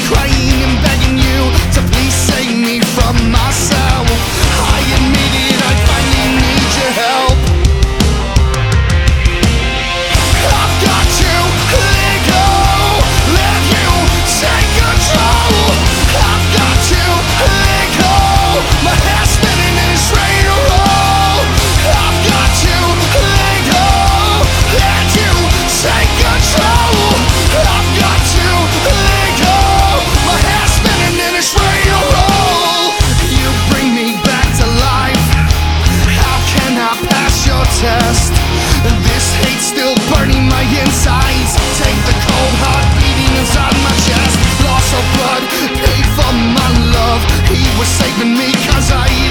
crying and begging you to please save me from myself. I admit it, I finally need your help. I've got to let go, let you take control. I've got to let go, my head's spinning and it's ready to roll. I've got to let go, let you take control. I've got to let go, my head's spinning and it's ready to roll. You bring me back to life, how can I pass your test? This hate's still burning my insides. Take the cold heart beating inside my chest. Loss of blood, paid for my love. He was saving me 'cause I